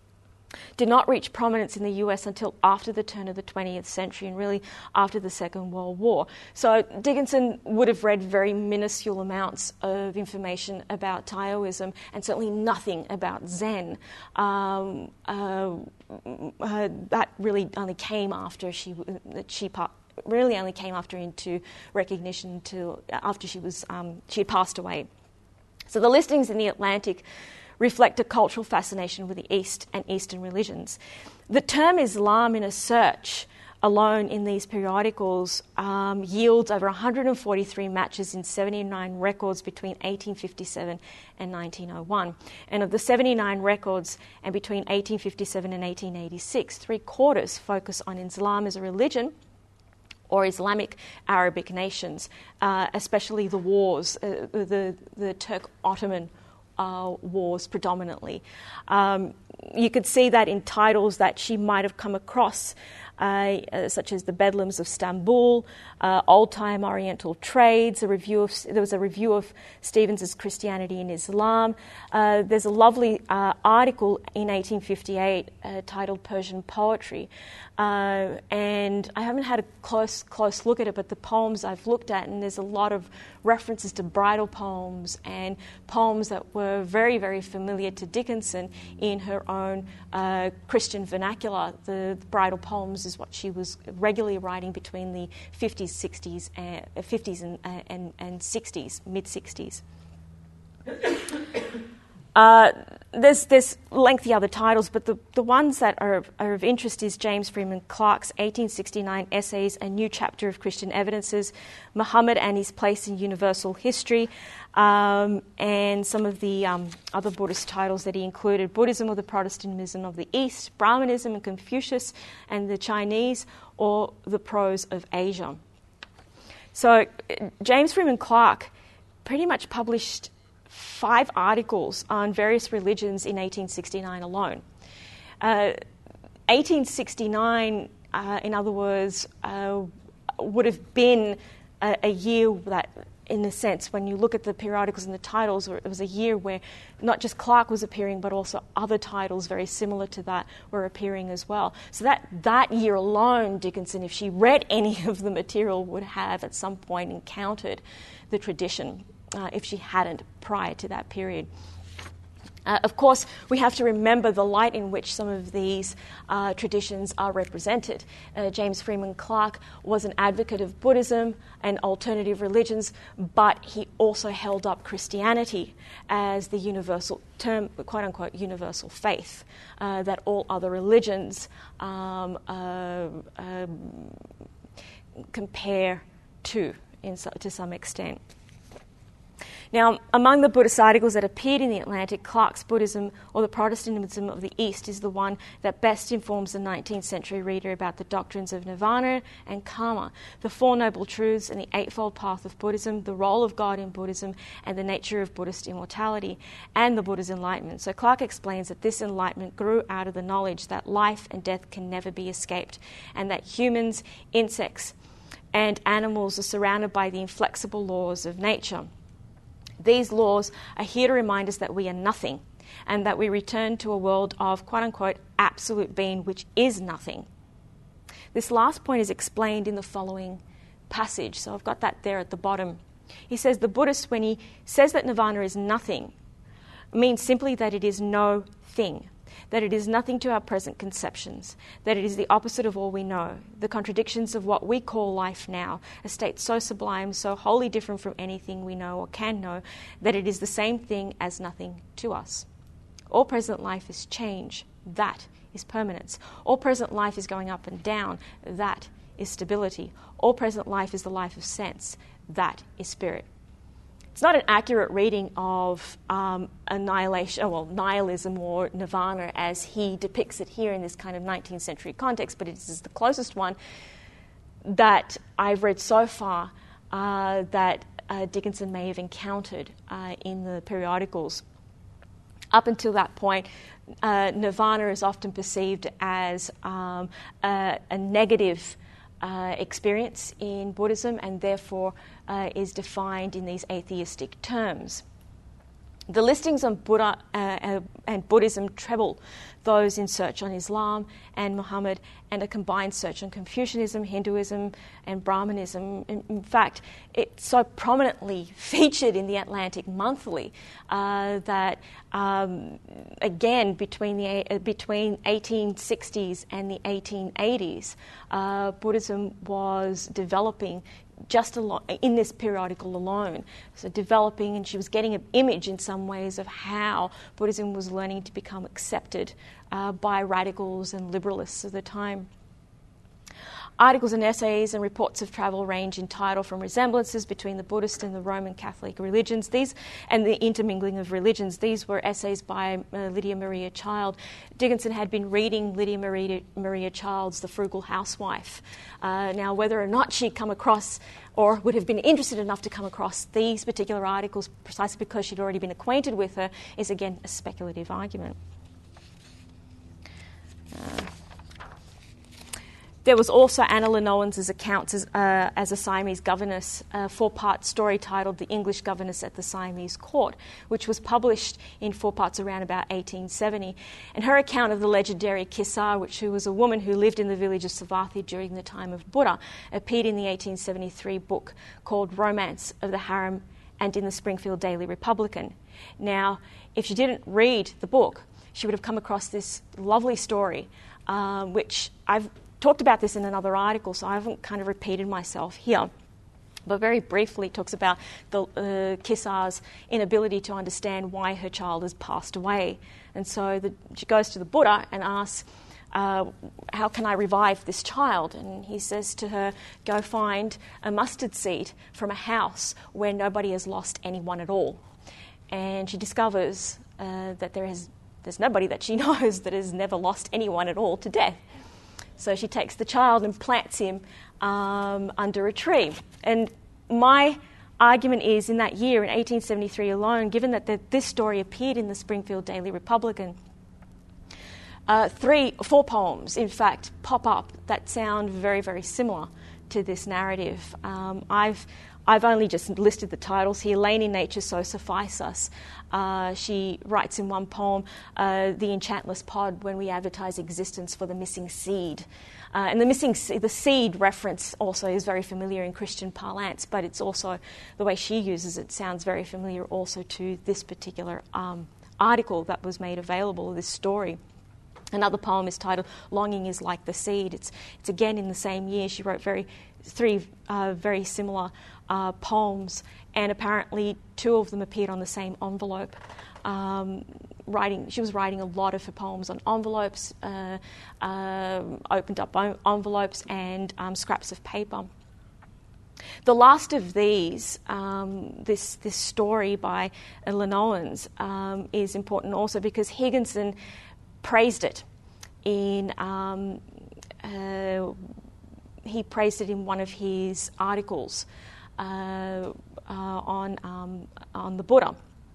Speaker 1: did not reach prominence in the U S until after the turn of the twentieth century and really after the Second World War. So Dickinson would have read very minuscule amounts of information about Taoism and certainly nothing about Zen. Um, uh, uh, that really only came after she she really only came after into recognition to after she was um, she had passed away. So the listings in the Atlantic reflect a cultural fascination with the East and Eastern religions. The term Islam in a search alone in these periodicals um, yields over one hundred forty-three matches in seventy-nine records between eighteen fifty-seven and nineteen oh one. And of the seventy-nine records and between eighteen fifty-seven and eighteen eighty-six, three quarters focus on Islam as a religion or Islamic Arabic nations, uh, especially the wars, uh, the, the Turk-Ottoman Uh, wars predominantly. Um, you could see that in titles that she might have come across, uh, uh, such as The Bedlams of Istanbul, uh, Old-Time Oriental Trades, a review of, there was a review of Stevens's Christianity and Islam. Uh, there's a lovely uh, article in eighteen fifty-eight uh, titled Persian Poetry. Uh, and I haven't had a close close look at it, but the poems I've looked at, and there's a lot of references to bridal poems and poems that were very, very familiar to Dickinson in her own uh, Christian vernacular. The, the bridal poems is what she was regularly writing between the fifties, sixties, and, uh, fifties and, uh, and, and sixties, mid-sixties. Uh, there's, there's lengthy other titles, but the, the ones that are, are of interest is James Freeman Clarke's eighteen sixty-nine essays, A New Chapter of Christian Evidences, Muhammad and His Place in Universal History, um, and some of the um, other Buddhist titles that he included, Buddhism or the Protestantism of the East, Brahmanism and Confucius and the Chinese, or the Prose of Asia. So James Freeman Clarke pretty much published five articles on various religions in eighteen sixty-nine alone. Uh, eighteen sixty-nine, uh, in other words, uh, would have been a, a year that, in a sense, when you look at the periodicals and the titles, it was a year where not just Clarke was appearing, but also other titles very similar to that were appearing as well. So that, that year alone, Dickinson, if she read any of the material, would have at some point encountered the tradition. Uh, if she hadn't prior to that period. Uh, of course, we have to remember the light in which some of these uh, traditions are represented. Uh, James Freeman Clarke was an advocate of Buddhism and alternative religions, but he also held up Christianity as the universal term, quote-unquote, universal faith uh, that all other religions um, uh, uh, compare to, in so, to some extent. Now, among the Buddhist articles that appeared in the Atlantic, Clarke's Buddhism, or the Protestantism of the East, is the one that best informs the nineteenth century reader about the doctrines of nirvana and karma, the Four Noble Truths and the Eightfold Path of Buddhism, the role of God in Buddhism, and the nature of Buddhist immortality, and the Buddha's enlightenment. So Clarke explains that this enlightenment grew out of the knowledge that life and death can never be escaped, and that humans, insects, and animals are surrounded by the inflexible laws of nature. These laws are here to remind us that we are nothing and that we return to a world of quote-unquote absolute being, which is nothing. This last point is explained in the following passage, so I've got that there at the bottom. He says the Buddhist, when he says that nirvana is nothing, means simply that it is no thing, that it is nothing to our present conceptions, that it is the opposite of all we know, the contradictions of what we call life now, a state so sublime, so wholly different from anything we know or can know, that it is the same thing as nothing to us. All present life is change. That is permanence. All present life is going up and down. That is stability. All present life is the life of sense. That is spirit. It's not an accurate reading of um, annihilation, well, nihilism or nirvana as he depicts it here in this kind of nineteenth century context, but it is the closest one that I've read so far uh, that uh, Dickinson may have encountered uh, in the periodicals. Up until that point, uh, nirvana is often perceived as um, a, a negative Uh, experience in Buddhism, and therefore uh, is defined in these atheistic terms. The listings on Buddha uh, uh, and Buddhism treble those in search on Islam and Muhammad, and a combined search on Confucianism, Hinduism, and Brahmanism. In, in fact, it's so prominently featured in the Atlantic Monthly uh, that, um, again, between the uh, between eighteen sixties and the eighteen eighties, uh, Buddhism was developing just alo- in this periodical alone. So developing, and she was getting an image in some ways of how Buddhism was learning to become accepted uh, by radicals and liberalists of the time. Articles and essays and reports of travel range in title from resemblances between the Buddhist and the Roman Catholic religions, these and the intermingling of religions. These were essays by uh, Lydia Maria Child. Dickinson had been reading Lydia Maria, Maria Child's The Frugal Housewife. Uh, now, whether or not she'd come across or would have been interested enough to come across these particular articles precisely because she'd already been acquainted with her is, again, a speculative argument. Uh, There was also Anna Lenowan's accounts as, uh, as a Siamese governess, a four-part story titled The English Governess at the Siamese Court, which was published in four parts around about eighteen seventy. And her account of the legendary Kissa, which who was a woman who lived in the village of Savatthi during the time of Buddha, appeared in the eighteen seventy-three book called Romance of the Harem and in the Springfield Daily Republican. Now, if she didn't read the book, she would have come across this lovely story, uh, which I've talked about this in another article, so I haven't kind of repeated myself here. But very briefly, it talks about the uh, Kissa's inability to understand why her child has passed away. And so the, she goes to the Buddha and asks, uh, how can I revive this child? And he says to her, go find a mustard seed from a house where nobody has lost anyone at all. And she discovers uh, that there is, there's nobody that she knows that has never lost anyone at all to death. So she takes the child and plants him um, under a tree. And my argument is, in that year, in eighteen seventy-three alone, given that the, this story appeared in the Springfield Daily Republican, uh, three, four poems, in fact, pop up that sound very, very similar to this narrative. Um, I've I've only just listed the titles here. Lane in Nature, So Suffice Us. Uh, she writes in one poem, uh, The Enchantless Pod, when we advertise existence for the missing seed. Uh, and the missing se- the seed reference also is very familiar in Christian parlance, but it's also, the way she uses it sounds very familiar also to this particular um, article that was made available, this story. Another poem is titled Longing is Like the Seed. It's it's again in the same year. She wrote very three uh, very similar uh, poems, and apparently two of them appeared on the same envelope. Um, writing, she was writing a lot of her poems on envelopes, uh, uh, opened up envelopes and um, scraps of paper. The last of these, um, this this story by Lynn Owens, um, is important also because Higginson praised it in um, uh, he praised it in one of his articles uh, uh, on um, on the Buddha.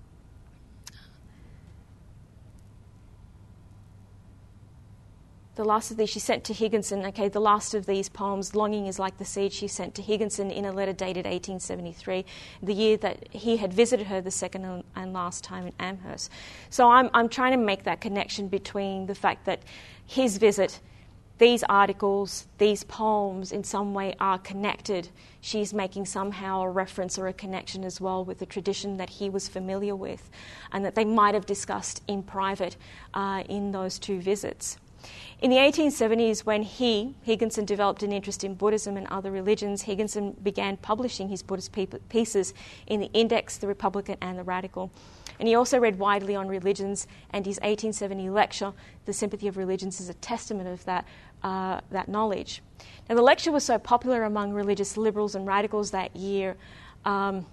Speaker 1: The last of these she sent to Higginson. Okay, the last of these poems, Longing is Like the Seed, she sent to Higginson in a letter dated eighteen seventy-three, the year that he had visited her the second and last time in Amherst. So I'm I'm trying to make that connection between the fact that his visit, these articles, these poems in some way are connected. She's making somehow a reference or a connection as well with the tradition that he was familiar with and that they might have discussed in private uh, in those two visits. In the eighteen seventies, when he, Higginson, developed an interest in Buddhism and other religions, Higginson began publishing his Buddhist pieces in the Index, the Republican, and the Radical. And he also read widely on religions, and his eighteen seventy lecture, The Sympathy of Religions, is a testament of that, uh, that knowledge. Now, the lecture was so popular among religious liberals and radicals that year um,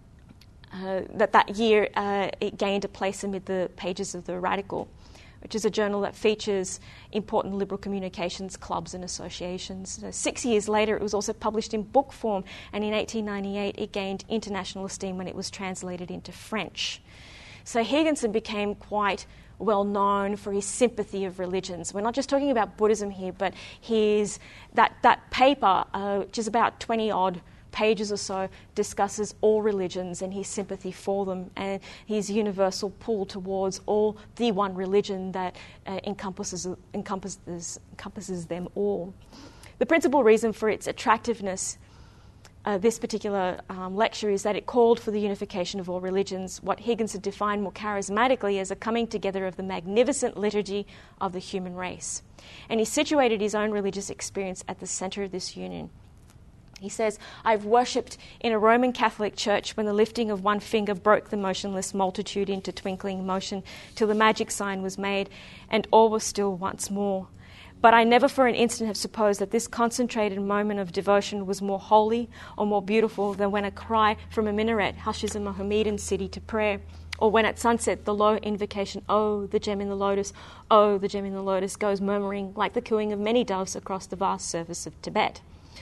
Speaker 1: uh, that that year uh, it gained a place amid the pages of the Radical, which is a journal that features important liberal communications clubs and associations. So six years later, it was also published in book form, and in eighteen ninety-eight, it gained international esteem when it was translated into French. So Higginson became quite well known for his sympathy of religions. We're not just talking about Buddhism here, but his that that paper, uh, which is about twenty odd pages or so, discusses all religions and his sympathy for them and his universal pull towards all the one religion that uh, encompasses encompasses encompasses them all. The principal reason for its attractiveness, uh, this particular um, lecture, is that it called for the unification of all religions, what Higginson defined more charismatically as a coming together of the magnificent liturgy of the human race. And he situated his own religious experience at the centre of this union. He says, I've worshipped in a Roman Catholic church when the lifting of one finger broke the motionless multitude into twinkling motion till the magic sign was made and all was still once more. But I never for an instant have supposed that this concentrated moment of devotion was more holy or more beautiful than when a cry from a minaret hushes a Mohammedan city to prayer, or when at sunset the low invocation, oh, the gem in the lotus, oh, the gem in the lotus, goes murmuring like the cooing of many doves across the vast surface of Tibet.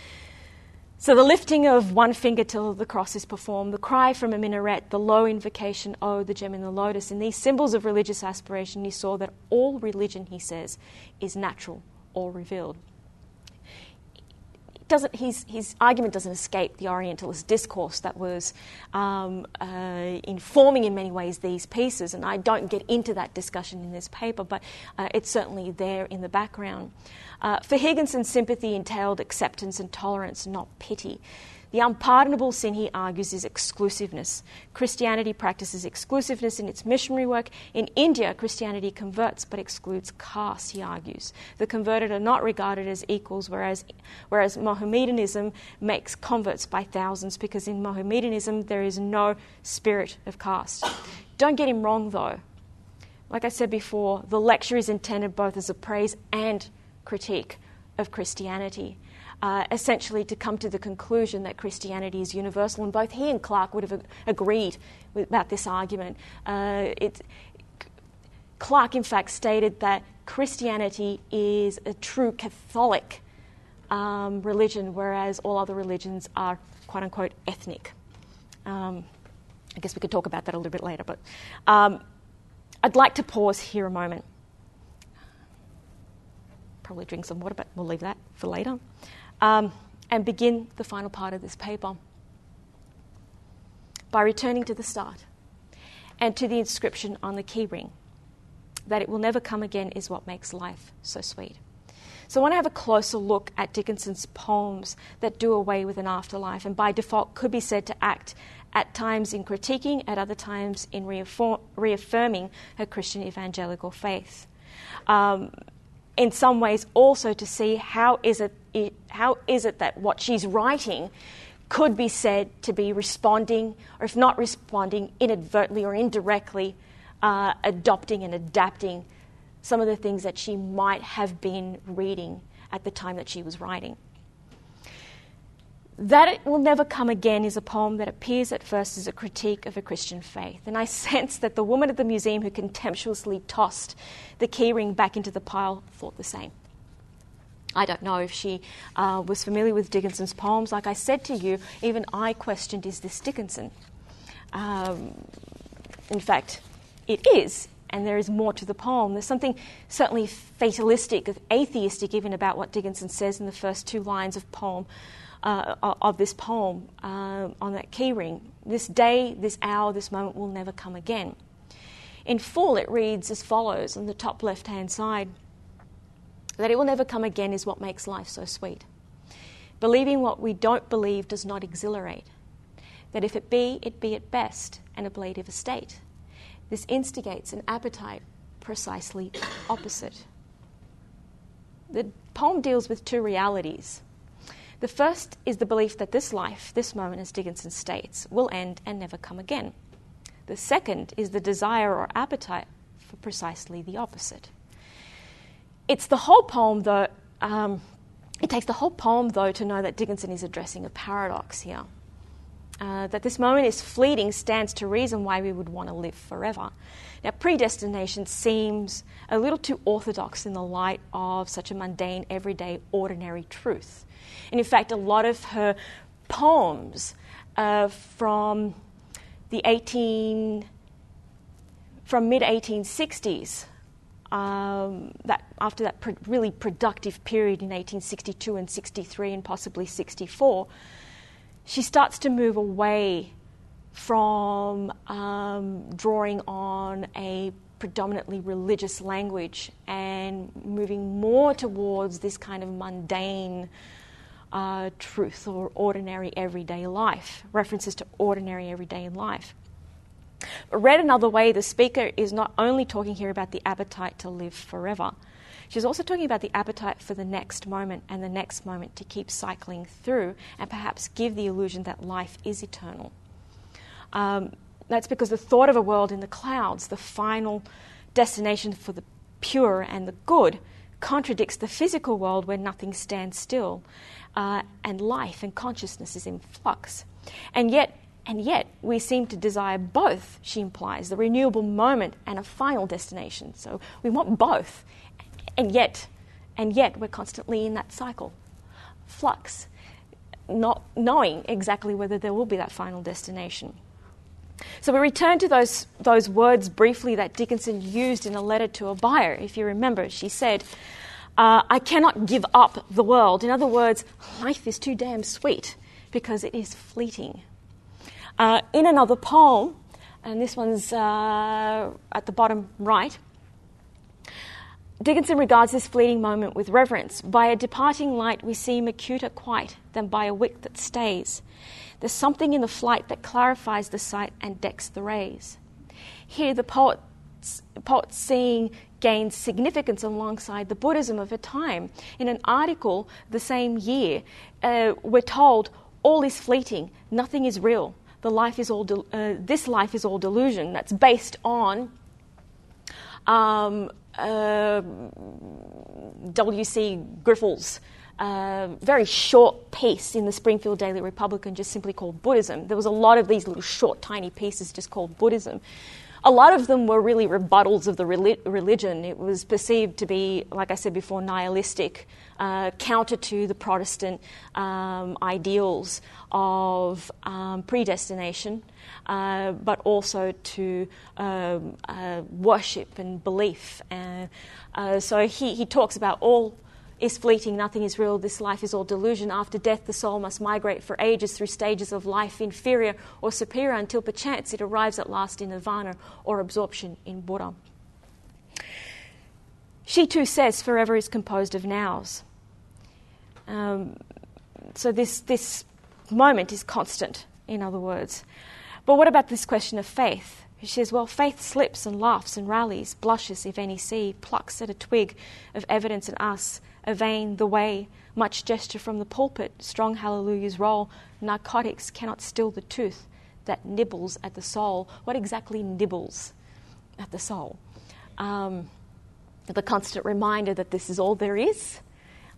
Speaker 1: So the lifting of one finger till the cross is performed, the cry from a minaret, the low invocation, oh, the gem in the lotus, and these symbols of religious aspiration, he saw that all religion, he says, is natural or revealed. Doesn't, his, his argument doesn't escape the Orientalist discourse that was um, uh, informing in many ways these pieces, and I don't get into that discussion in this paper, but uh, it's certainly there in the background. Uh, for Higginson, sympathy entailed acceptance and tolerance, not pity. The unpardonable sin, he argues, is exclusiveness. Christianity practices exclusiveness in its missionary work. In India, Christianity converts but excludes caste, he argues. The converted are not regarded as equals, whereas, whereas Mohammedanism makes converts by thousands, because in Mohammedanism there is no spirit of caste. Don't get him wrong, though. Like I said before, the lecture is intended both as a praise and critique of Christianity, uh, essentially to come to the conclusion that Christianity is universal, and both he and Clarke would have agreed with, about this argument. Uh, it, Clarke, in fact, stated that Christianity is a true Catholic um, religion, whereas all other religions are, quote-unquote, ethnic. Um, I guess we could talk about that a little bit later, but um, I'd like to pause here a moment. Probably drink some water, but we'll leave that for later, um, and begin the final part of this paper by returning to the start and to the inscription on the key ring, that it will never come again is what makes life so sweet. So I want to have a closer look at Dickinson's poems that do away with an afterlife, and by default could be said to act at times in critiquing, at other times in reaffirm- reaffirming her Christian evangelical faith. Um, in some ways also to see how is it, it how is it that what she's writing could be said to be responding, or if not responding, inadvertently or indirectly uh, adopting and adapting some of the things that she might have been reading at the time that she was writing. That It Will Never Come Again is a poem that appears at first as a critique of a Christian faith. And I sense that the woman at the museum who contemptuously tossed the keyring back into the pile thought the same. I don't know if she uh, was familiar with Dickinson's poems. Like I said to you, even I questioned, is this Dickinson? Um, in fact, it is, and there is more to the poem. There's something certainly fatalistic, atheistic even, about what Dickinson says in the first two lines of poem. Uh, of this poem uh, on that keyring. This day, this hour, this moment will never come again. In full, it reads as follows on the top left-hand side: that it will never come again is what makes life so sweet. Believing what we don't believe does not exhilarate. That if it be, it be at best an ablative estate. This instigates an appetite precisely opposite. The poem deals with two realities. The first is the belief that this life, this moment, as Dickinson states, will end and never come again. The second is the desire or appetite for precisely the opposite. It's the whole poem, though, um, it takes the whole poem, though, to know that Dickinson is addressing a paradox here. Uh, that this moment is fleeting stands to reason why we would want to live forever. Now, predestination seems a little too orthodox in the light of such a mundane, everyday, ordinary truth. And in fact, a lot of her poems uh, from the eighteen from mid eighteen sixties, um, that after that pro- really productive period in eighteen sixty-two and sixty-three and possibly sixty-four, she starts to move away from um, drawing on a predominantly religious language and moving more towards this kind of mundane uh, truth or ordinary everyday life, references to ordinary everyday life. But read another way, the speaker is not only talking here about the appetite to live forever, she's also talking about the appetite for the next moment and the next moment to keep cycling through and perhaps give the illusion that life is eternal. Um, that's because the thought of a world in the clouds, the final destination for the pure and the good, contradicts the physical world where nothing stands still uh, and life and consciousness is in flux. And yet, and yet, we seem to desire both, she implies, the renewable moment and a final destination. So we want both. And yet, and yet we're constantly in that cycle, flux, not knowing exactly whether there will be that final destination. So we return to those, those words briefly that Dickinson used in a letter to a buyer. If you remember, she said, uh, I cannot give up the world. In other words, life is too damn sweet because it is fleeting. Uh, in another poem, and this one's uh, at the bottom right, Dickinson regards this fleeting moment with reverence. By a departing light we seem acuter quite than by a wick that stays. There's something in the flight that clarifies the sight and decks the rays. Here the poet's, poet's seeing gains significance alongside the Buddhism of her time. In an article the same year, uh, we're told all is fleeting, nothing is real. The life is all de- uh, this life is all delusion. That's based on um, uh, W C Griffle's uh, very short piece in the Springfield Daily Republican, just simply called Buddhism. There was a lot of these little short, tiny pieces just called Buddhism. A lot of them were really rebuttals of the relig- religion. It was perceived to be, like I said before, nihilistic, uh, counter to the Protestant um, ideals of um, predestination, uh, but also to um, uh, worship and belief. Uh, uh, so he, he talks about all is fleeting, nothing is real, this life is all delusion. After death, the soul must migrate for ages through stages of life, inferior or superior, until perchance it arrives at last in nirvana or absorption in Buddha. She too says forever is composed of nows. Um, so this, this moment is constant, in other words. But what about this question of faith? She says, well, faith slips and laughs and rallies, blushes if any see, plucks at a twig of evidence in us, a vein, the way, much gesture from the pulpit, strong hallelujahs roll, narcotics cannot still the tooth that nibbles at the soul. What exactly nibbles at the soul? Um, the constant reminder that this is all there is,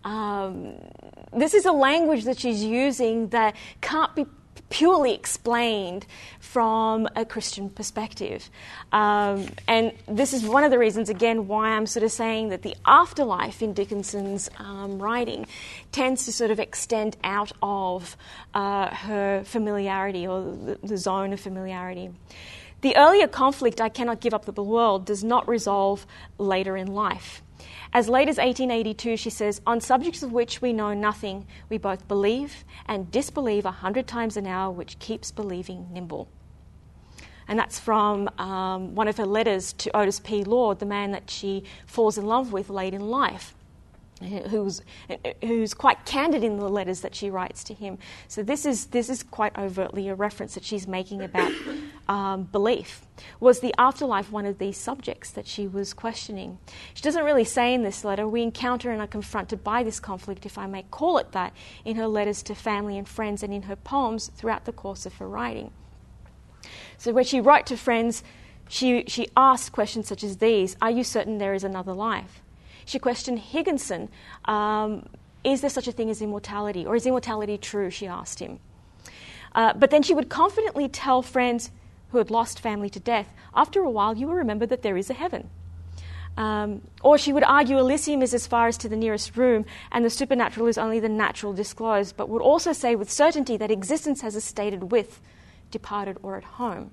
Speaker 1: Um, this is a language that she's using that can't be purely explained from a Christian perspective. Um, and this is one of the reasons, again, why I'm sort of saying that the afterlife in Dickinson's um, writing tends to sort of extend out of uh, her familiarity or the, the zone of familiarity. The earlier conflict, I cannot give up the world, does not resolve later in life. As late as eighteen eighty-two, she says, on subjects of which we know nothing, we both believe and disbelieve a hundred times an hour, which keeps believing nimble. And that's from um, one of her letters to Otis P. Lord, the man that she falls in love with late in life, who's who's quite candid in the letters that she writes to him. So this is this is quite overtly a reference that she's making about um, belief. Was the afterlife one of these subjects that she was questioning? She doesn't really say in this letter. We encounter and are confronted by this conflict, if I may call it that, in her letters to family and friends and in her poems throughout the course of her writing. So when she wrote to friends, she she asked questions such as these: are you certain there is another life? She questioned Higginson, um, is there such a thing as immortality? Or is immortality true, she asked him. Uh, but then she would confidently tell friends who had lost family to death, after a while you will remember that there is a heaven. Um, or she would argue Elysium is as far as to the nearest room and the supernatural is only the natural disclosed, but would also say with certainty that existence has a stated with, departed or at home.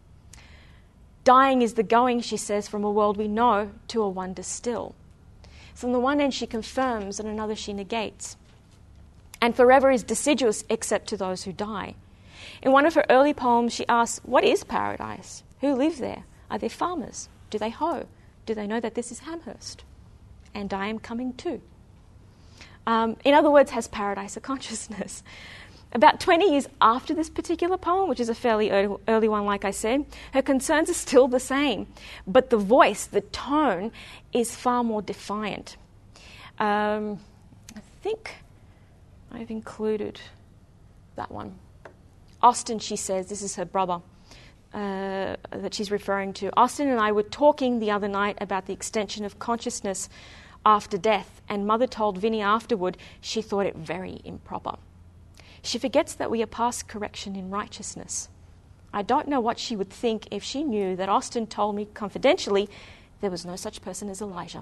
Speaker 1: Dying is the going, she says, from a world we know to a wonder still. So on the one end she confirms, on another she negates. And forever is deciduous except to those who die. In one of her early poems she asks, what is paradise? Who live there? Are there farmers? Do they hoe? Do they know that this is Amherst? And I am coming too. Um, in other words, has paradise a consciousness? About twenty years after this particular poem, which is a fairly early, early one, like I said, her concerns are still the same, but the voice, the tone, is far more defiant. Um, I think I've included that one. Austin, she says, this is her brother uh, that she's referring to. Austin and I were talking the other night about the extension of consciousness after death, and Mother told Vinnie afterward she thought it very improper. She forgets that we are past correction in righteousness. I don't know what she would think if she knew that Austin told me confidentially there was no such person as Elijah.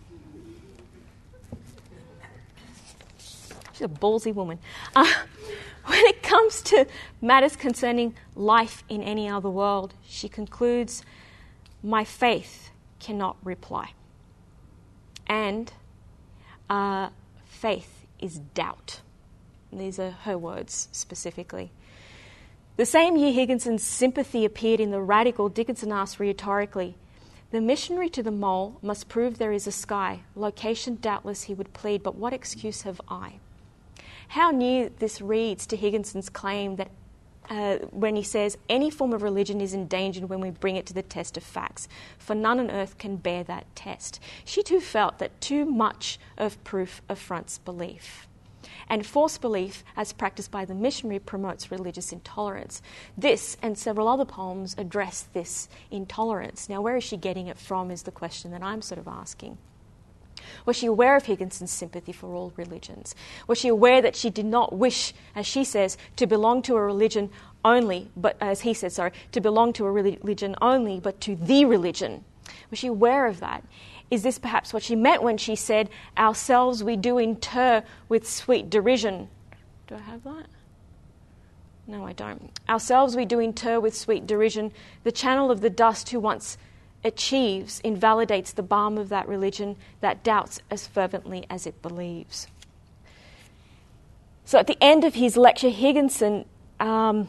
Speaker 1: She's a ballsy woman. Uh, when it comes to matters concerning life in any other world, she concludes, my faith cannot reply. And uh, faith is doubt. These are her words specifically. The same year Higginson's sympathy appeared in the radical, Dickinson asked rhetorically, the missionary to the mole must prove there is a sky. Location doubtless he would plead, but what excuse have I? How near this reads to Higginson's claim that uh, when he says, any form of religion is endangered when we bring it to the test of facts, for none on earth can bear that test. She too felt that too much of proof affronts belief. And false belief, as practiced by the missionary, promotes religious intolerance. This and several other poems address this intolerance. Now, where is she getting it from is the question that I'm sort of asking. Was she aware of Higginson's sympathy for all religions? Was she aware that she did not wish, as she says, to belong to a religion only, but as he says, sorry, to belong to a religion only, but to the religion? Was she aware of that? Is this perhaps what she meant when she said, ourselves we do inter with sweet derision? Do I have that? No, I don't. Ourselves we do inter with sweet derision. The channel of the dust who once achieves invalidates the balm of that religion that doubts as fervently as it believes. So at the end of his lecture, Higginson um,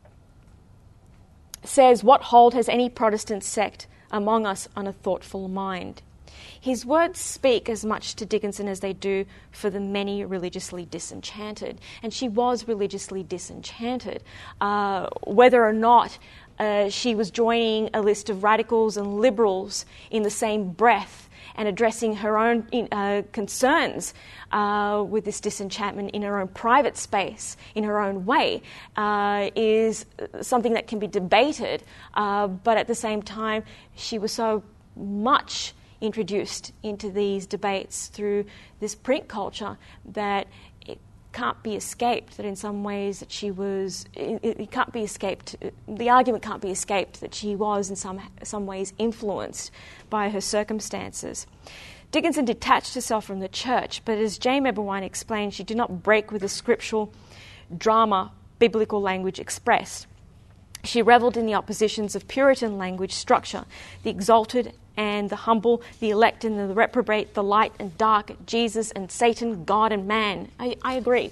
Speaker 1: says, what hold has any Protestant sect among us on a thoughtful mind? His words speak as much to Dickinson as they do for the many religiously disenchanted. And she was religiously disenchanted. Uh, whether or not uh, she was joining a list of radicals and liberals in the same breath and addressing her own uh, concerns uh, with this disenchantment in her own private space, in her own way, uh, is something that can be debated. Uh, but at the same time, she was so much introduced into these debates through this print culture that it can't be escaped, that in some ways that she was, it, it can't be escaped, the argument can't be escaped that she was in some, some ways influenced by her circumstances. Dickinson detached herself from the church, but as Jane Eberwein explained, she did not break with the scriptural drama biblical language expressed. She revelled in the oppositions of Puritan language structure, the exalted and the humble, the elect and the reprobate, the light and dark, Jesus and Satan, God and man. I, I agree.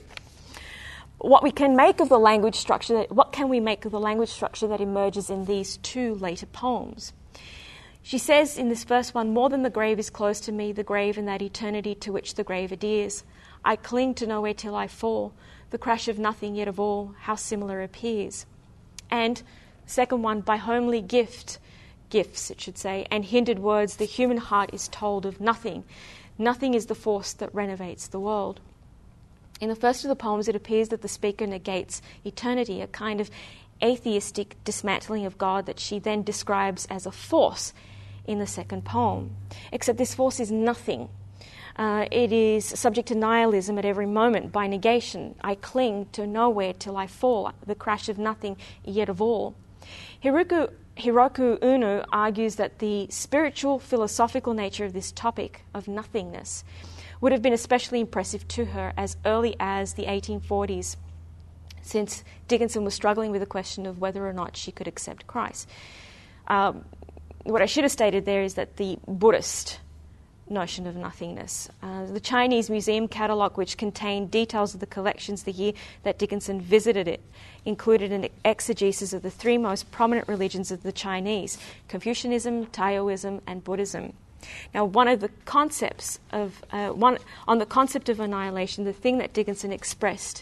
Speaker 1: What we can make of the language structure, what can we make of the language structure that emerges in these two later poems? She says in this first one, more than the grave is close to me, the grave and that eternity to which the grave adheres. I cling to nowhere till I fall, the crash of nothing yet of all, how similar appears. And second one, by homely gift, gifts it should say, and hindered words, the human heart is told of nothing. Nothing is the force that renovates the world. In the first of the poems, it appears that the speaker negates eternity, a kind of atheistic dismantling of God that she then describes as a force in the second poem. Except this force is nothing. Uh, it is subject to nihilism at every moment by negation. I cling to nowhere till I fall, the crash of nothing yet of all. Hiroku, Hiroku Unu argues that the spiritual, philosophical nature of this topic of nothingness would have been especially impressive to her as early as the eighteen forties, since Dickinson was struggling with the question of whether or not she could accept Christ. Um, what I should have stated there is that the Buddhist notion of nothingness. Uh, the Chinese museum catalogue, which contained details of the collections the year that Dickinson visited it, included an exegesis of the three most prominent religions of the Chinese, Confucianism, Taoism, and Buddhism. Now, one of the concepts of, uh, one on the concept of annihilation, the thing that Dickinson expressed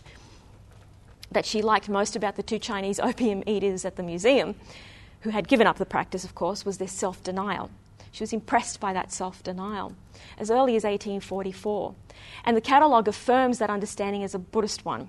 Speaker 1: that she liked most about the two Chinese opium eaters at the museum, who had given up the practice, of course, was their self-denial. She was impressed by that self-denial as early as eighteen forty-four. And the catalogue affirms that understanding as a Buddhist one.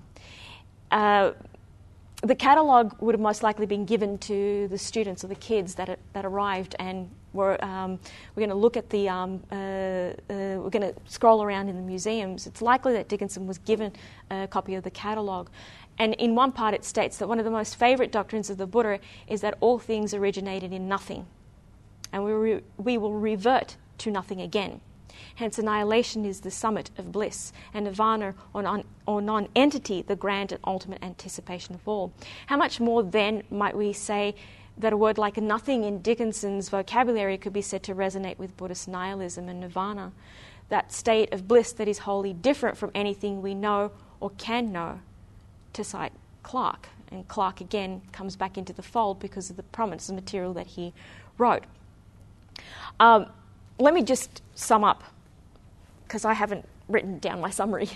Speaker 1: Uh, the catalogue would have most likely been given to the students or the kids that that arrived and were um, we're going to look at the um, uh, uh, we're going to scroll around in the museums. It's likely that Dickinson was given a copy of the catalogue. And in one part it states that one of the most favourite doctrines of the Buddha is that all things originated in nothing, and we, re- we will revert to nothing again. Hence, annihilation is the summit of bliss, and nirvana or, non- or non-entity, the grand and ultimate anticipation of all. How much more then might we say that a word like nothing in Dickinson's vocabulary could be said to resonate with Buddhist nihilism and nirvana, that state of bliss that is wholly different from anything we know or can know, to cite Clarke. And Clarke again comes back into the fold because of the prominence of material that he wrote. Um, let me just sum up, because I haven't written down my summary.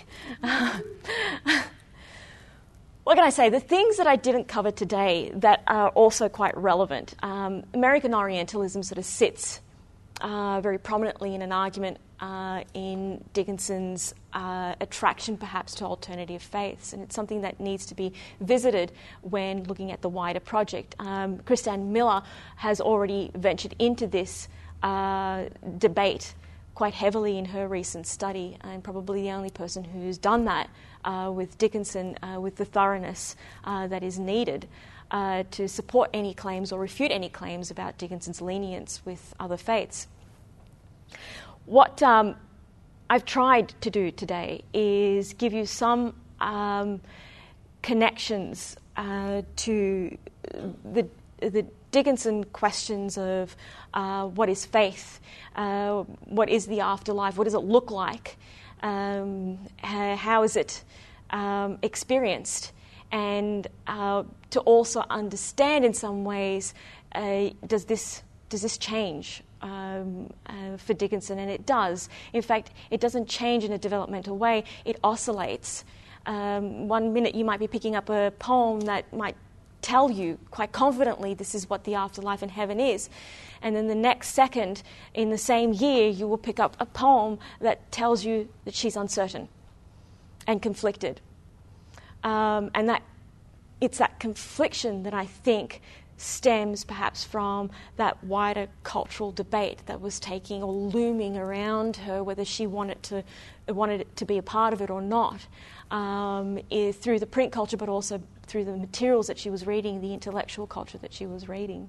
Speaker 1: What can I say? The things that I didn't cover today that are also quite relevant. Um, American Orientalism sort of sits uh, very prominently in an argument uh, in Dickinson's uh, attraction perhaps to alternative faiths, and it's something that needs to be visited when looking at the wider project. Um, Christanne Miller has already ventured into this uh, debate quite heavily in her recent study, and probably the only person who's done that uh, with Dickinson uh, with the thoroughness uh, that is needed uh, to support any claims or refute any claims about Dickinson's lenience with other faiths. What um, I've tried to do today is give you some um, connections uh, to the the Dickinson questions of uh, what is faith, uh, what is the afterlife, what does it look like, um, how is it um, experienced, and uh, to also understand in some ways, uh, does this does this change um, uh, for Dickinson? And it does. In fact, it doesn't change in a developmental way. It oscillates. Um, one minute you might be picking up a poem that might tell you quite confidently this is what the afterlife and heaven is. And then the next second, in the same year, you will pick up a poem that tells you that she's uncertain and conflicted. Um, and that it's that confliction that I think stems perhaps from that wider cultural debate that was taking or looming around her, whether she wanted to wanted to be a part of it or not, um, is through the print culture, but also through the materials that she was reading, the intellectual culture that she was reading.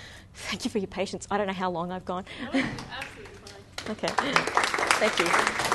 Speaker 1: Thank you for your patience. I don't know how long I've gone.
Speaker 2: No, absolutely fine.
Speaker 1: Okay. Thank you.